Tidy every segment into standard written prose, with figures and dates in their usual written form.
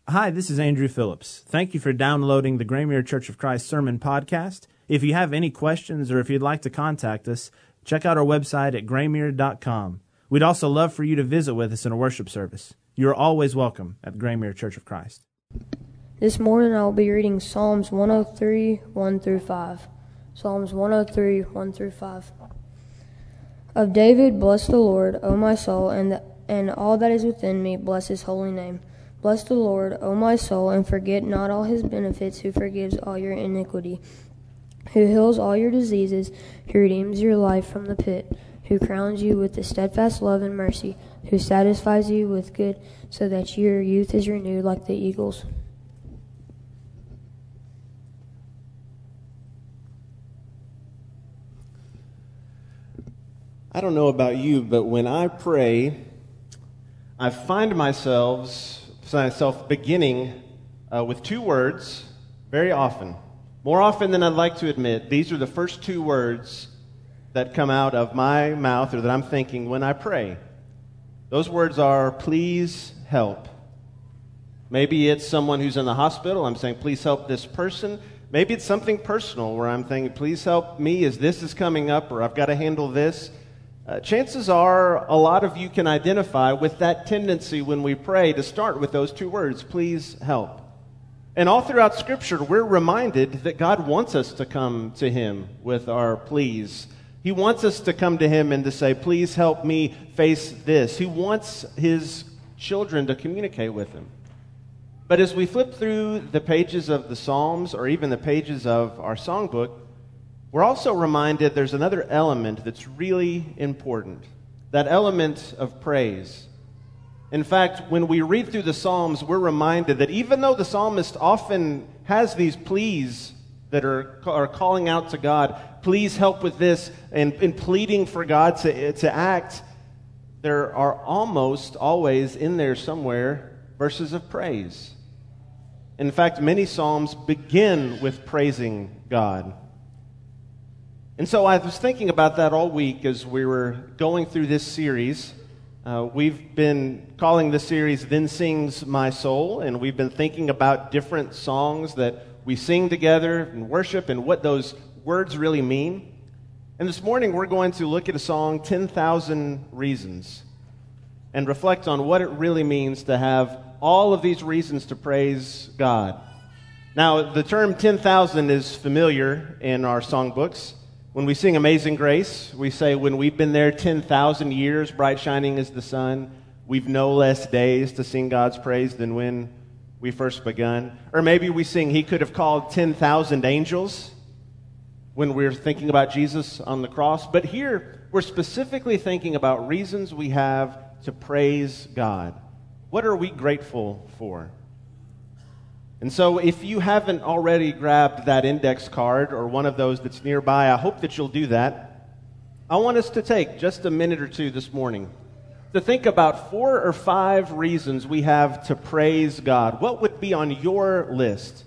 Hi, this is Andrew Phillips. Thank you for downloading the Graymere Church of Christ Sermon Podcast. If you have any questions or if you'd like to contact us, check out our website at graymere.com. We'd also love for you to visit with us in a worship service. You are always welcome at Graymere Church of Christ. This morning I will be reading Psalms 103, 1 through 5. Psalms 103, 1 through 5. Of David, bless the Lord, O my soul, and all that is within me, bless his holy name. Bless the Lord, O my soul, and forget not all his benefits, who forgives all your iniquity, who heals all your diseases, who redeems your life from the pit, who crowns you with the steadfast love and mercy, who satisfies you with good, so that your youth is renewed like the eagles. I don't know about you, but when I pray, I find myself beginning with two words very often. More often than I'd like to admit, these are the first two words that come out of my mouth or that I'm thinking when I pray. Those words are, please help. Maybe it's someone who's in the hospital. I'm saying, please help this person. Maybe it's something personal where I'm thinking, please help me as this is coming up, or I've got to handle this. Chances are a lot of you can identify with that tendency when we pray to start with those two words, please help. And all throughout Scripture, we're reminded that God wants us to come to Him with our pleas. He wants us to come to Him and to say, please help me face this. He wants His children to communicate with Him. But as we flip through the pages of the Psalms, or even the pages of our songbook, we're also reminded there's another element that's really important, that element of praise. In fact, when we read through the Psalms, we're reminded that even though the psalmist often has these pleas that are calling out to God, please help with this, and pleading for God to act, there are almost always in there somewhere verses of praise. In fact, many Psalms begin with praising God. And so I was thinking about that all week as we were going through this series. We've been calling this series, Then Sings My Soul, and we've been thinking about different songs that we sing together in worship and what those words really mean. And this morning we're going to look at a song, 10,000 Reasons, and reflect on what it really means to have all of these reasons to praise God. Now, the term 10,000 is familiar in our songbooks. When we sing Amazing Grace, we say, when we've been there 10,000 years, bright shining as the sun, we've no less days to sing God's praise than when we first begun. Or maybe we sing, He could have called 10,000 angels when we're thinking about Jesus on the cross. But here, we're specifically thinking about reasons we have to praise God. What are we grateful for? And so if you haven't already grabbed that index card or one of those that's nearby, I hope that you'll do that. I want us to take just a minute or two this morning to think about 4 or 5 reasons we have to praise God. What would be on your list?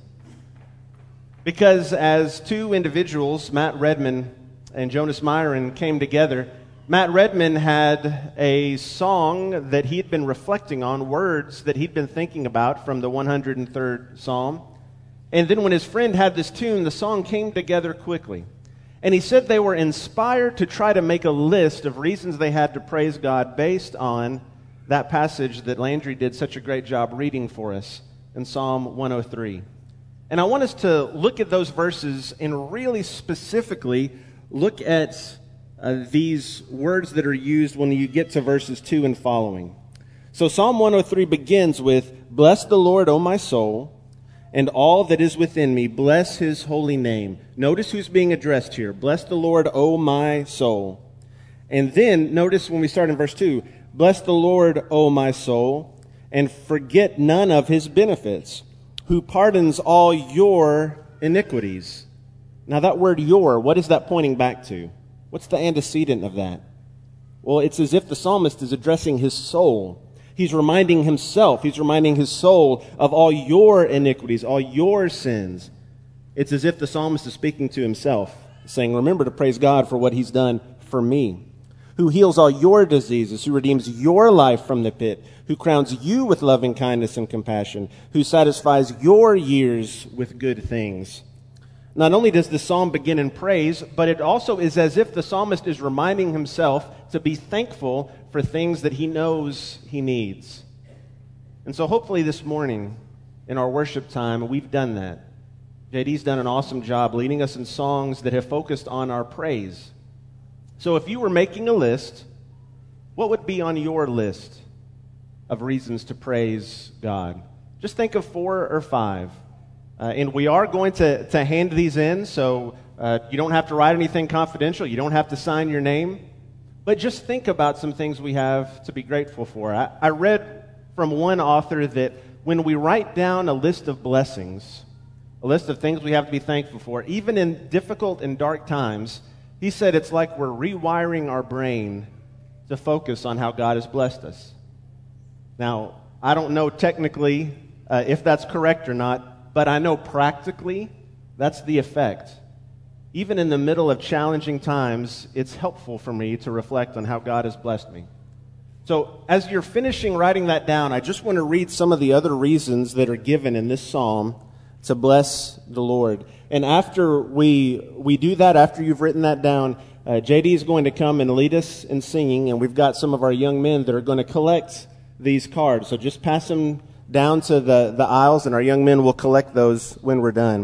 Because as two individuals, Matt Redman and Jonas Myron, came together, Matt Redman had a song that he'd been reflecting on, words that he'd been thinking about from the 103rd Psalm. And then when his friend had this tune, the song came together quickly. And he said they were inspired to try to make a list of reasons they had to praise God based on that passage that Landry did such a great job reading for us in Psalm 103. And I want us to look at those verses and really specifically look at these words that are used when you get to verses 2 and following. So Psalm 103 begins with, bless the Lord, O my soul, and all that is within me, bless His holy name. Notice who's being addressed here. Bless the Lord, O my soul. And then notice when we start in verse 2, bless the Lord, O my soul, and forget none of His benefits, who pardons all your iniquities. Now that word your, what is that pointing back to? What's the antecedent of that? Well, it's as if the psalmist is addressing his soul. He's reminding himself, he's reminding his soul of all your iniquities, all your sins. It's as if the psalmist is speaking to himself, saying, remember to praise God for what He's done for me. who heals all your diseases, who redeems your life from the pit, who crowns you with loving kindness and compassion, who satisfies your years with good things. Not only does the psalm begin in praise, but it also is as if the psalmist is reminding himself to be thankful for things that he knows he needs. And so hopefully this morning in our worship time, we've done that. JD's done an awesome job leading us in songs that have focused on our praise. So if you were making a list, what would be on your list of reasons to praise God? Just think of 4 or 5. And we are going to hand these in, so you don't have to write anything confidential. You don't have to sign your name. But just think about some things we have to be grateful for. I read from one author that when we write down a list of blessings, a list of things we have to be thankful for, even in difficult and dark times, he said it's like we're rewiring our brain to focus on how God has blessed us. Now, I don't know technically if that's correct or not, but I know practically that's the effect. Even in the middle of challenging times, it's helpful for me to reflect on how God has blessed me. So as you're finishing writing that down, I just want to read some of the other reasons that are given in this psalm to bless the Lord. And after we do that, after you've written that down, JD is going to come and lead us in singing, and we've got some of our young men that are going to collect these cards. So just pass them down to the aisles, and our young men will collect those when we're done.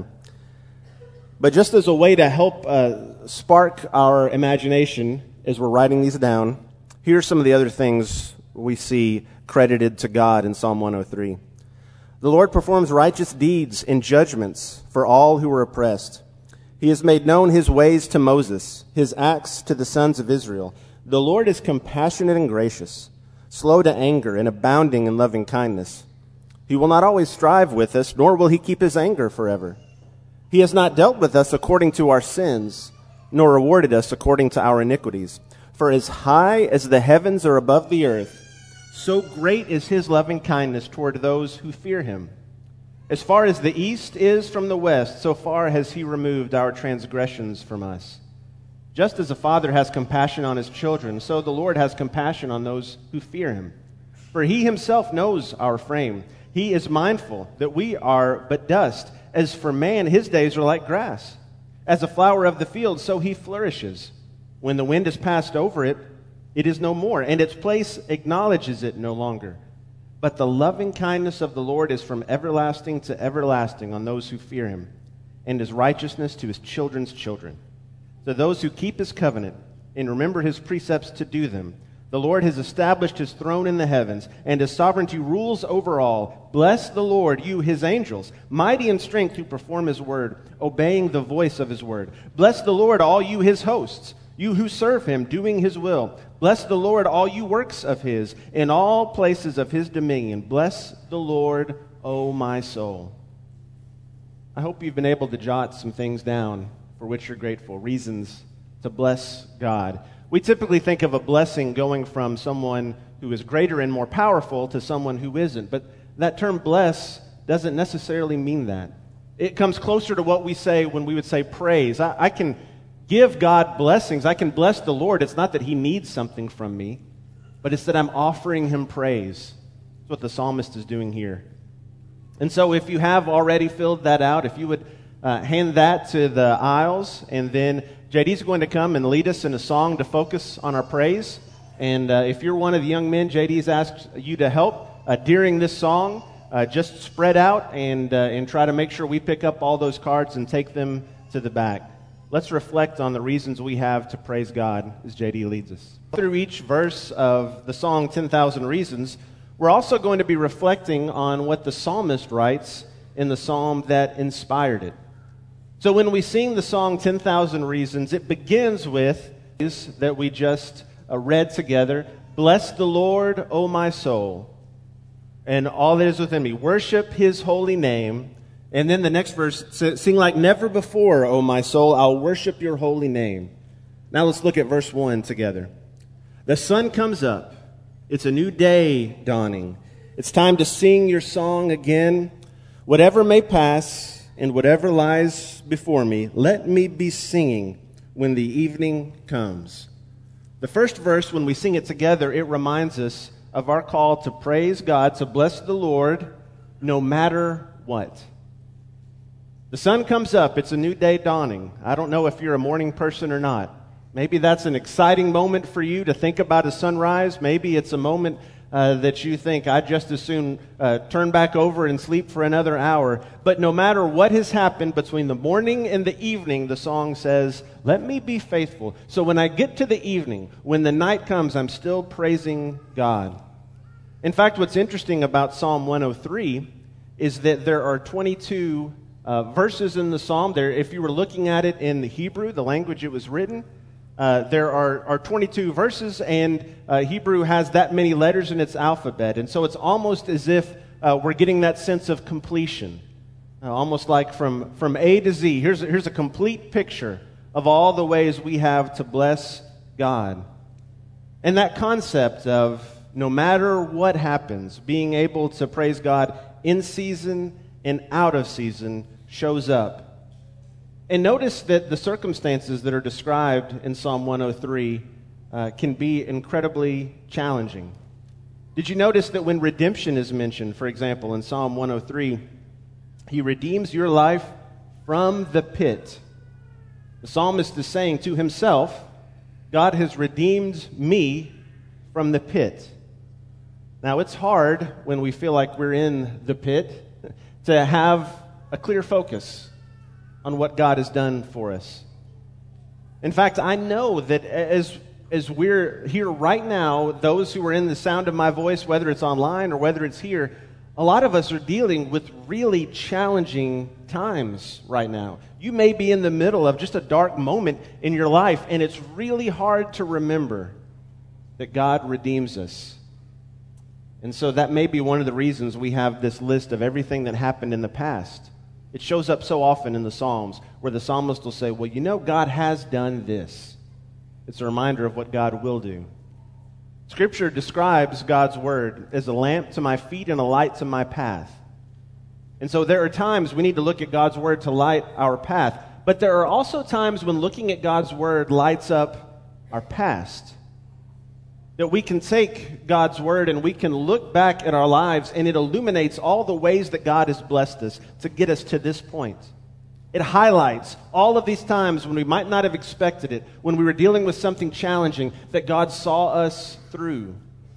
But just as a way to help spark our imagination as we're writing these down, here are some of the other things we see credited to God in Psalm 103. The Lord performs righteous deeds and judgments for all who are oppressed. He has made known his ways to Moses, his acts to the sons of Israel. The Lord is compassionate and gracious, slow to anger and abounding in loving kindness. He will not always strive with us, nor will he keep his anger forever. He has not dealt with us according to our sins, nor rewarded us according to our iniquities. For as high as the heavens are above the earth, so great is his loving kindness toward those who fear him. As far as the east is from the west, so far has he removed our transgressions from us. Just as a father has compassion on his children, so the Lord has compassion on those who fear him. For he himself knows our frame. He is mindful that we are but dust. As for man, his days are like grass. As a flower of the field, so he flourishes. When the wind has passed over it, it is no more, and its place acknowledges it no longer. But the loving kindness of the Lord is from everlasting to everlasting on those who fear him, and his righteousness to his children's children. To those who keep his covenant and remember his precepts to do them, the Lord has established his throne in the heavens, and his sovereignty rules over all. Bless the Lord, you his angels, mighty in strength who perform his word, obeying the voice of his word. Bless the Lord, all you his hosts, you who serve him, doing his will. Bless the Lord, all you works of his, in all places of his dominion. Bless the Lord, O my soul. I hope you've been able to jot some things down for which you're grateful, reasons to bless God. We typically think of a blessing going from someone who is greater and more powerful to someone who isn't. But that term bless doesn't necessarily mean that. It comes closer to what we say when we would say praise. I can give God blessings. I can bless the Lord. It's not that he needs something from me, but it's that I'm offering him praise. That's what the psalmist is doing here. And so if you have already filled that out, if you would hand that to the aisles, and then JD's going to come and lead us in a song to focus on our praise. And if you're one of the young men, JD's asked you to help during this song. Just spread out and try to make sure we pick up all those cards and take them to the back. Let's reflect on the reasons we have to praise God as JD leads us. Through each verse of the song 10,000 Reasons, we're also going to be reflecting on what the psalmist writes in the psalm that inspired it. So when we sing the song 10,000 Reasons, it begins with that we just read together. Bless the Lord, O my soul, and all that is within me. Worship his holy name. And then the next verse, sing like never before, O my soul, I'll worship your holy name. Now let's look at verse 1 together. The sun comes up. It's a new day dawning. It's time to sing your song again. Whatever may pass and whatever lies before me, let me be singing when the evening comes. The The first verse, when we sing it together, it reminds us of our call to praise God, to bless the Lord, no matter what. The sun comes up. It's a new day dawning. I don't know if you're a morning person or not. Maybe that's an exciting moment for you to think about a sunrise. Maybe it's a moment that you think, I'd just as soon turn back over and sleep for another hour. But no matter what has happened between the morning and the evening, the song says, let me be faithful. So when I get to the evening, when the night comes, I'm still praising God. In fact, what's interesting about Psalm 103 is that there are 22 verses in the psalm. There, if you were looking at it in the Hebrew, the language it was written, there are 22 verses, and Hebrew has that many letters in its alphabet. And so it's almost as if we're getting that sense of completion, almost like from A to Z. Here's a complete picture of all the ways we have to bless God. And that concept of no matter what happens, being able to praise God in season and out of season shows up. And notice that the circumstances that are described in Psalm 103 can be incredibly challenging. Did you notice that when redemption is mentioned, for example, in Psalm 103, He redeems your life from the pit. The psalmist is saying to himself, God has redeemed me from the pit. Now, it's hard when we feel like we're in the pit to have a clear focus on what God has done for us. In fact, I know that as we're here right now, those who are in the sound of my voice, whether it's online or whether it's here, a lot of us are dealing with really challenging times right now. You may be in the middle of just a dark moment in your life, and it's really hard to remember that God redeems us. And so that may be one of the reasons we have this list of everything that happened in the past. It shows up so often in the Psalms where the psalmist will say, well, you know, God has done this. It's a reminder of what God will do. Scripture describes God's word as a lamp to my feet and a light to my path. And so there are times we need to look at God's word to light our path. But there are also times when looking at God's word lights up our past. That we can take God's word and we can look back at our lives and it illuminates all the ways that God has blessed us to get us to this point. It highlights all of these times when we might not have expected it, when we were dealing with something challenging that God saw us through.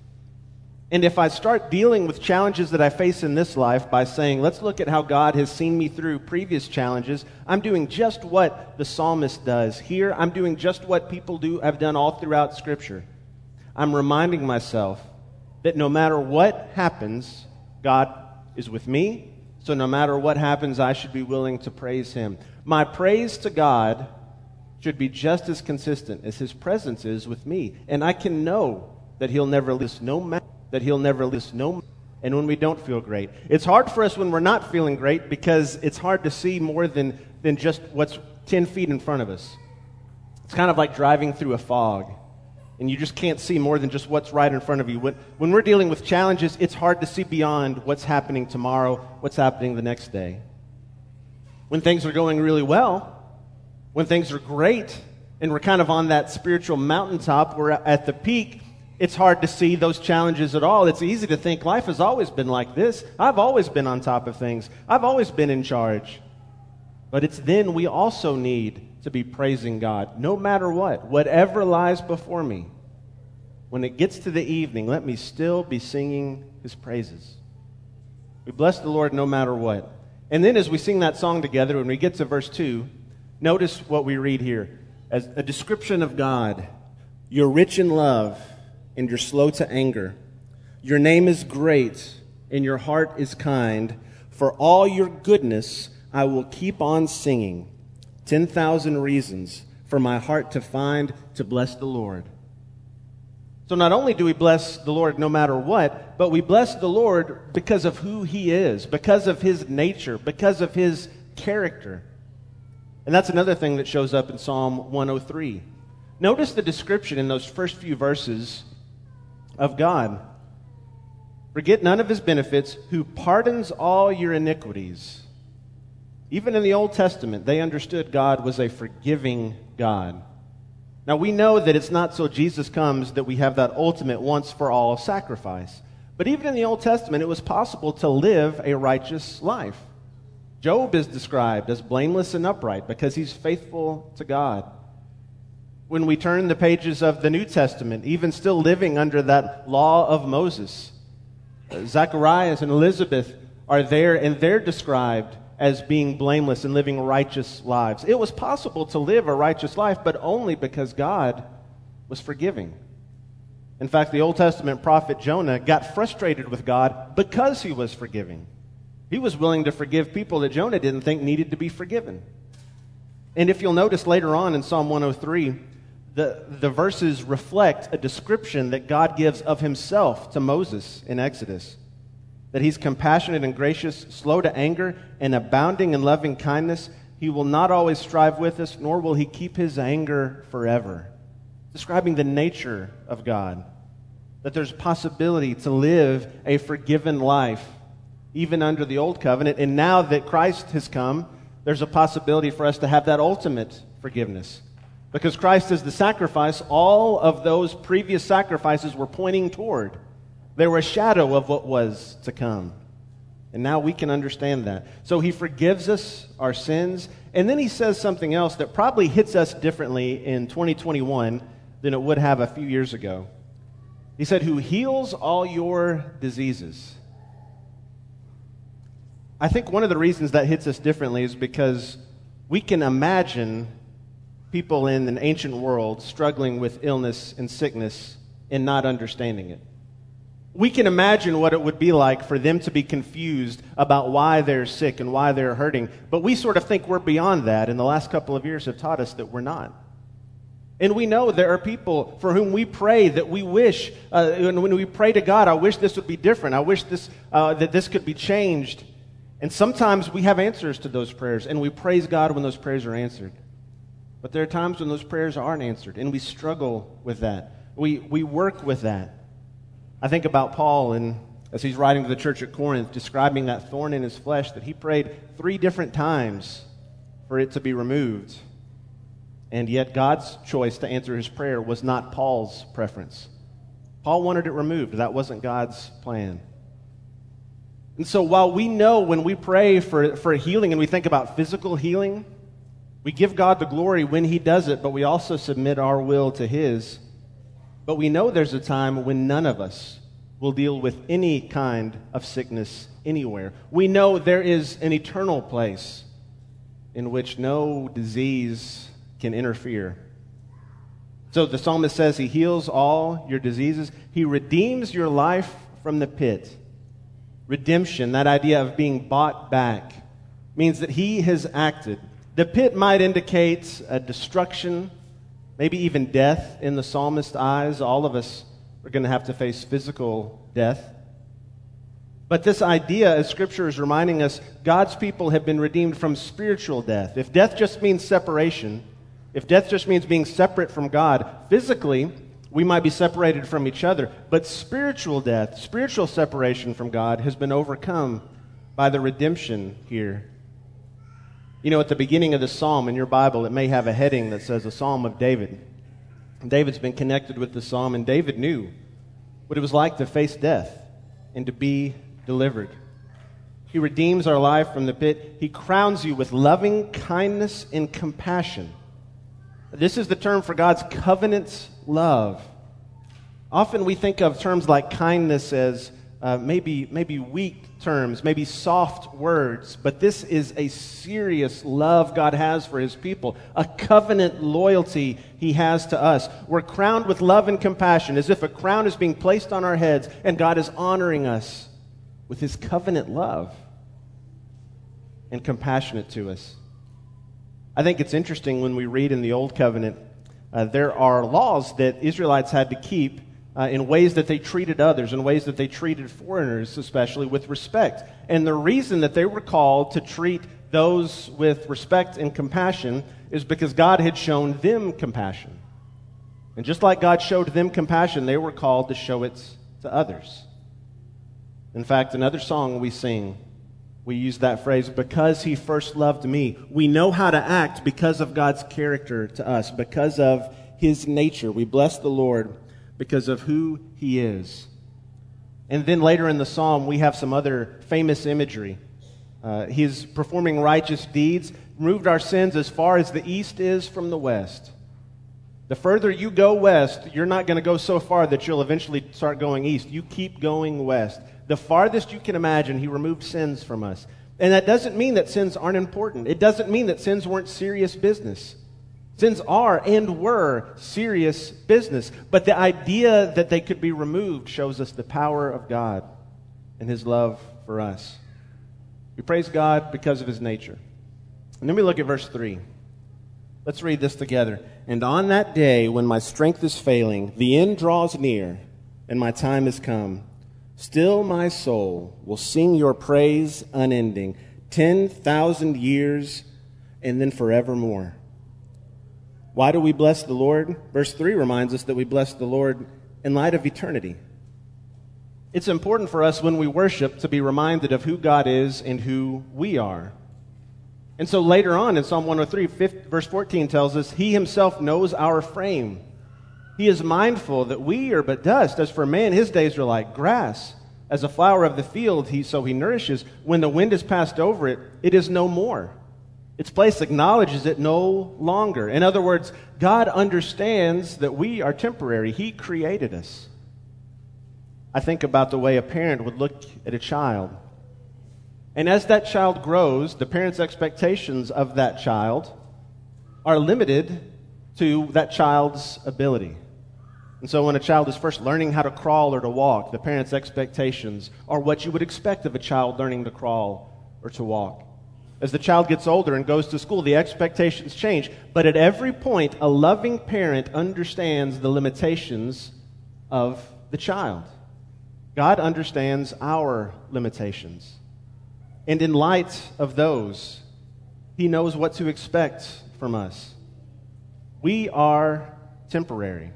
And if I start dealing with challenges that I face in this life by saying, let's look at how God has seen me through previous challenges, I'm doing just what the psalmist does here. I'm doing just what people have done all throughout Scripture. I'm reminding myself that no matter what happens, God is with me. So no matter what happens, I should be willing to praise Him. My praise to God should be just as consistent as His presence is with me. And I can know that He'll never leave us, no matter. And when we don't feel great. It's hard for us when we're not feeling great because it's hard to see more than just what's 10 feet in front of us. It's kind of like driving through a fog. And you just can't see more than just what's right in front of you. When we're dealing with challenges, it's hard to see beyond what's happening tomorrow, what's happening the next day. When things are going really well, when things are great, and we're kind of on that spiritual mountaintop, we're at the peak, it's hard to see those challenges at all. It's easy to think life has always been like this. I've always been on top of things. I've always been in charge. But it's then we also need to be praising God, no matter what, whatever lies before me. When it gets to the evening, let me still be singing His praises. We bless the Lord no matter what. And then as we sing that song together, when we get to verse 2, notice what we read here as a description of God. You're rich in love and you're slow to anger. Your name is great and your heart is kind. For all your goodness, I will keep on singing. 10,000 reasons for my heart to find to bless the Lord. So not only do we bless the Lord no matter what, but we bless the Lord because of who He is, because of His nature, because of His character. And that's another thing that shows up in Psalm 103. Notice the description in those first few verses of God. Forget none of His benefits, who pardons all your iniquities. Even in the Old Testament, they understood God was a forgiving God. Now, we know that it's not till Jesus comes that we have that ultimate once-for-all sacrifice. But even in the Old Testament, it was possible to live a righteous life. Job is described as blameless and upright because he's faithful to God. When we turn the pages of the New Testament, even still living under that law of Moses, Zacharias and Elizabeth are there, and they're described as being blameless and living righteous lives. It was possible to live a righteous life, but only because God was forgiving. In fact, the Old Testament prophet Jonah got frustrated with God because he was forgiving. He was willing to forgive people that Jonah didn't think needed to be forgiven. And if you'll notice later on in Psalm 103, the verses reflect a description that God gives of himself to Moses in Exodus. That he's compassionate and gracious, slow to anger, and abounding in loving kindness. He will not always strive with us, nor will he keep his anger forever. Describing the nature of God. That there's possibility to live a forgiven life, even under the old covenant. And now that Christ has come, there's a possibility for us to have that ultimate forgiveness. Because Christ is the sacrifice, all of those previous sacrifices were pointing toward. They were a shadow of what was to come. And now we can understand that. So he forgives us our sins. And then he says something else that probably hits us differently in 2021 than it would have a few years ago. He said, who heals all your diseases. I think one of the reasons that hits us differently is because we can imagine people in an ancient world struggling with illness and sickness and not understanding it. We can imagine what it would be like for them to be confused about why they're sick and why they're hurting, but we sort of think we're beyond that, and the last couple of years have taught us that we're not. And we know there are people for whom we pray that we wish, and when we pray to God, I wish this would be different, I wish that this could be changed. And sometimes we have answers to those prayers, and we praise God when those prayers are answered. But there are times when those prayers aren't answered, and we struggle with that. We work with that. I think about Paul, and as he's writing to the church at Corinth, describing that thorn in his flesh, that he prayed 3 different times for it to be removed. And yet God's choice to answer his prayer was not Paul's preference. Paul wanted it removed. That wasn't God's plan. And so while we know when we pray for healing and we think about physical healing, we give God the glory when he does it, but we also submit our will to his. But we know there's a time when none of us will deal with any kind of sickness anywhere. We know there is an eternal place in which no disease can interfere. So the psalmist says he heals all your diseases. He redeems your life from the pit. Redemption, that idea of being bought back, means that he has acted. The pit might indicate a destruction, maybe even death in the psalmist's eyes. All of us are going to have to face physical death. But this idea, as Scripture is reminding us, God's people have been redeemed from spiritual death. If death just means separation, if death just means being separate from God, physically, we might be separated from each other. But spiritual death, spiritual separation from God, has been overcome by the redemption here. You know, at the beginning of the psalm in your Bible, it may have a heading that says a Psalm of David. David's been connected with the psalm, and David knew what it was like to face death and to be delivered. He redeems our life from the pit. He crowns you with loving kindness and compassion. This is the term for God's covenant love. Often we think of terms like kindness as maybe weak terms, maybe soft words, but this is a serious love God has for his people, a covenant loyalty he has to us. We're crowned with love and compassion, as if a crown is being placed on our heads, and God is honoring us with his covenant love and compassionate to us. I think it's interesting when we read in the Old Covenant, there are laws that Israelites had to keep in ways that they treated others, in ways that they treated foreigners, especially with respect. And the reason that they were called to treat those with respect and compassion is because God had shown them compassion. And just like God showed them compassion, they were called to show it to others. In fact, another song we sing, we use that phrase, because he first loved me. We know how to act because of God's character to us, because of his nature. We bless the Lord because of who he is. And then later in the psalm, we have some other famous imagery. He's performing righteous deeds, removed our sins as far as the east is from the west. The further you go west, you're not going to go so far that you'll eventually start going east. You keep going west. The farthest you can imagine, he removed sins from us. And that doesn't mean that sins aren't important. It doesn't mean that sins weren't serious business. Sins are and were serious business. But the idea that they could be removed shows us the power of God and his love for us. We praise God because of his nature. And then we look at verse 3. Let's read this together. And on that day when my strength is failing, the end draws near, and my time is come, still my soul will sing your praise unending, 10,000 years, and then forevermore. Why do we bless the Lord? Verse 3 reminds us that we bless the Lord in light of eternity. It's important for us when we worship to be reminded of who God is and who we are. And so later on in Psalm 103, verse 14 tells us, he himself knows our frame. He is mindful that we are but dust. As for man, his days are like grass. As a flower of the field, so he nourishes. When the wind has passed over it, it is no more. Its place acknowledges it no longer. In other words, God understands that we are temporary. He created us. I think about the way a parent would look at a child. And as that child grows, the parent's expectations of that child are limited to that child's ability. And so when a child is first learning how to crawl or to walk, the parent's expectations are what you would expect of a child learning to crawl or to walk. As the child gets older and goes to school, the expectations change. But at every point, a loving parent understands the limitations of the child. God understands our limitations. And in light of those, he knows what to expect from us. We are temporary.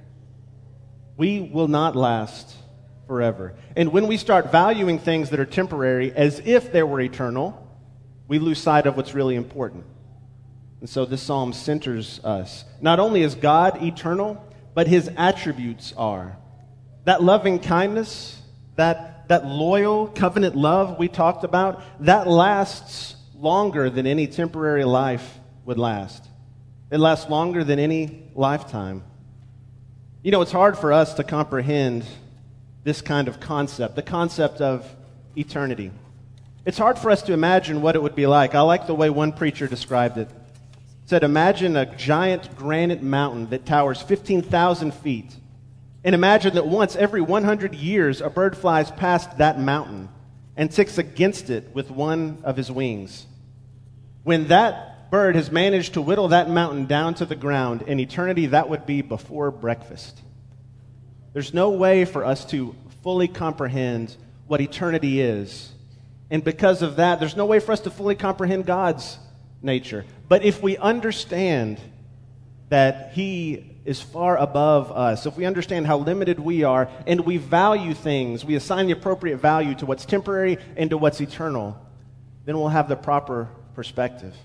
We will not last forever. And when we start valuing things that are temporary as if they were eternal, we lose sight of what's really important. And so this psalm centers us. Not only is God eternal, but his attributes are. That loving kindness, that loyal covenant love we talked about, that lasts longer than any temporary life would last. It lasts longer than any lifetime. You know, it's hard for us to comprehend this kind of concept, the concept of eternity. It's hard for us to imagine what it would be like. I like the way one preacher described it. He said, imagine a giant granite mountain that towers 15,000 feet. And imagine that once every 100 years, a bird flies past that mountain and ticks against it with one of his wings. When that bird has managed to whittle that mountain down to the ground, in eternity, that would be before breakfast. There's no way for us to fully comprehend what eternity is. And because of that, there's no way for us to fully comprehend God's nature. But if we understand that he is far above us, if we understand how limited we are, and we value things, we assign the appropriate value to what's temporary and to what's eternal, then we'll have the proper perspective.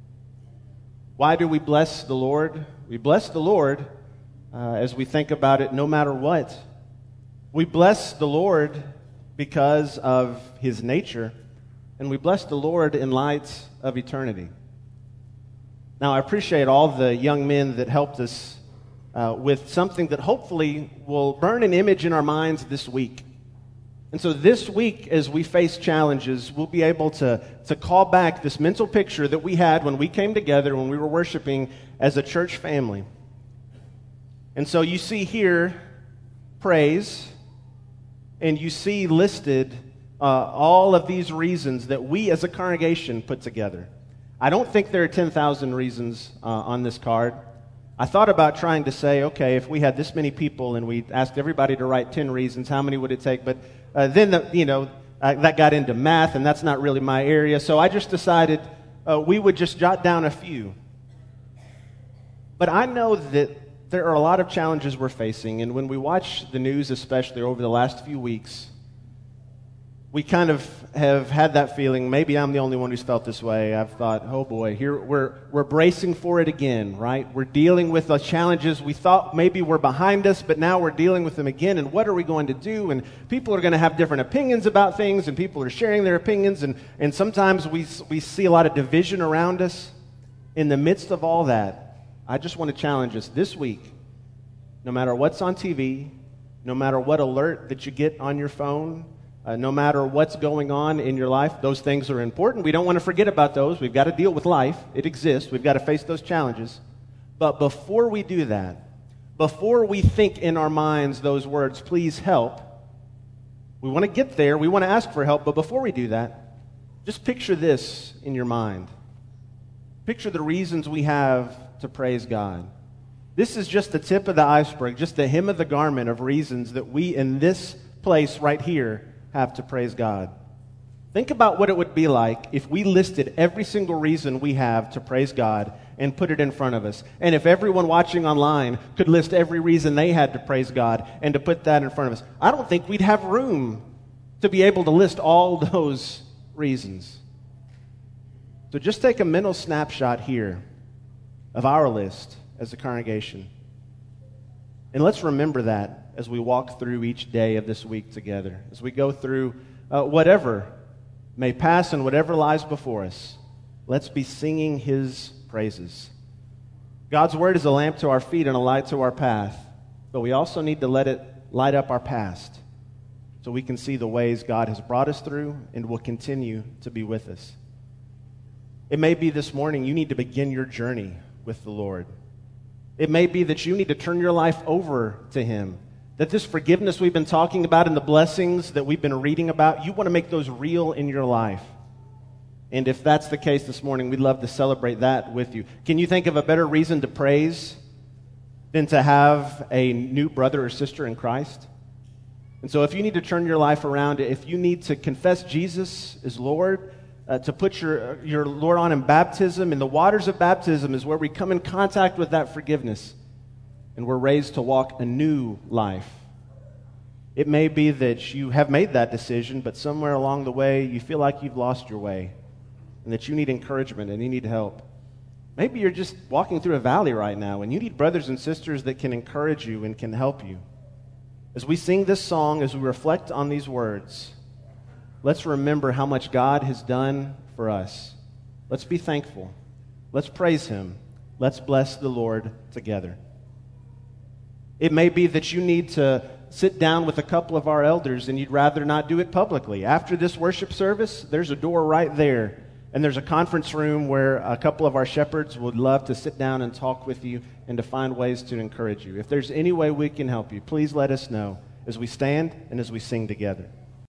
Why do we bless the Lord? We bless the Lord as we think about it no matter what. We bless the Lord because of his nature, and we bless the Lord in light of eternity. Now, I appreciate all the young men that helped us with something that hopefully will burn an image in our minds this week. And so this week, as we face challenges, we'll be able to call back this mental picture that we had when we came together, when we were worshiping as a church family. And so you see here praise, and you see listed all of these reasons that we as a congregation put together. I don't think there are 10,000 reasons on this card. I thought about trying to say, okay, if we had this many people and we asked everybody to write 10 reasons, how many would it take? But then, that got into math, and that's not really my area. So I just decided we would just jot down a few. But I know that there are a lot of challenges we're facing, and when we watch the news, especially over the last few weeks, we kind of have had that feeling. Maybe I'm the only one who's felt this way. I've thought, oh boy, here we're bracing for it again, right? We're dealing with the challenges we thought maybe were behind us, but now we're dealing with them again. And what are we going to do? And people are going to have different opinions about things, and people are sharing their opinions. And sometimes we see a lot of division around us. In the midst of all that, I just want to challenge us this week, no matter what's on TV, no matter what alert that you get on your phone, no matter what's going on in your life, those things are important. We don't want to forget about those. We've got to deal with life. It exists. We've got to face those challenges. But before we do that, before we think in our minds those words, please help, we want to get there. We want to ask for help. But before we do that, just picture this in your mind. Picture the reasons we have to praise God. This is just the tip of the iceberg, just the hem of the garment of reasons that we in this place right here have to praise God. Think about what it would be like if we listed every single reason we have to praise God and put it in front of us. And if everyone watching online could list every reason they had to praise God and to put that in front of us, I don't think we'd have room to be able to list all those reasons. So just take a mental snapshot here of our list as a congregation. And let's remember that as we walk through each day of this week together, as we go through whatever may pass and whatever lies before us. Let's be singing His praises. God's Word is a lamp to our feet and a light to our path, but we also need to let it light up our past so we can see the ways God has brought us through and will continue to be with us. It may be this morning you need to begin your journey with the Lord. It may be that you need to turn your life over to Him. That this forgiveness we've been talking about and the blessings that we've been reading about, you want to make those real in your life. And if that's the case this morning, we'd love to celebrate that with you. Can you think of a better reason to praise than to have a new brother or sister in Christ? And so if you need to turn your life around, if you need to confess Jesus as Lord, to put your Lord on in baptism, and the waters of baptism is where we come in contact with that forgiveness, and we're raised to walk a new life. It may be that you have made that decision, but somewhere along the way you feel like you've lost your way, and that you need encouragement and you need help. Maybe you're just walking through a valley right now, and you need brothers and sisters that can encourage you and can help you. As we sing this song, as we reflect on these words, let's remember how much God has done for us. Let's be thankful. Let's praise Him. Let's bless the Lord together. It may be that you need to sit down with a couple of our elders and you'd rather not do it publicly. After this worship service, there's a door right there, and there's a conference room where a couple of our shepherds would love to sit down and talk with you and to find ways to encourage you. If there's any way we can help you, please let us know as we stand and as we sing together.